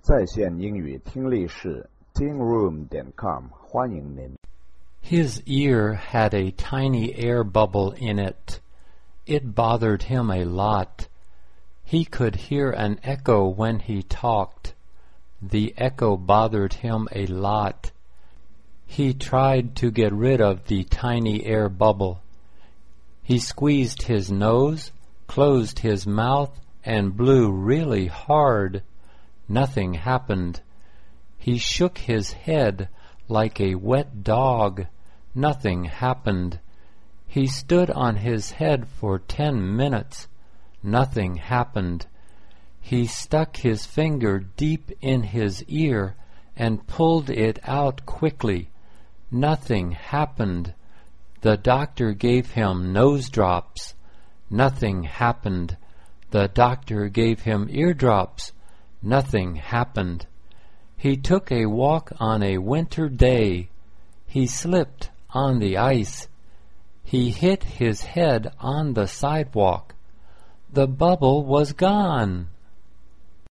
在线英语听力室 tingroom.com 欢迎您。 His ear had a tiny air bubble in it. It bothered him a lot. He could hear an echo when he talked. The echo bothered him a lot. He tried to get rid of the tiny air bubble. He squeezed his nose, closed his mouth, and blew really hard. Nothing happened. He shook his head like a wet dog. Nothing happened. He stood on his head for 10 minutes. Nothing happened. He stuck his finger deep in his ear and pulled it out quickly. Nothing happened. The doctor gave him nose drops. Nothing happened. The doctor gave him eardrops. Nothing happened. He took a walk on a winter day. He slipped on the ice. He hit his head on the sidewalk. The bubble was gone.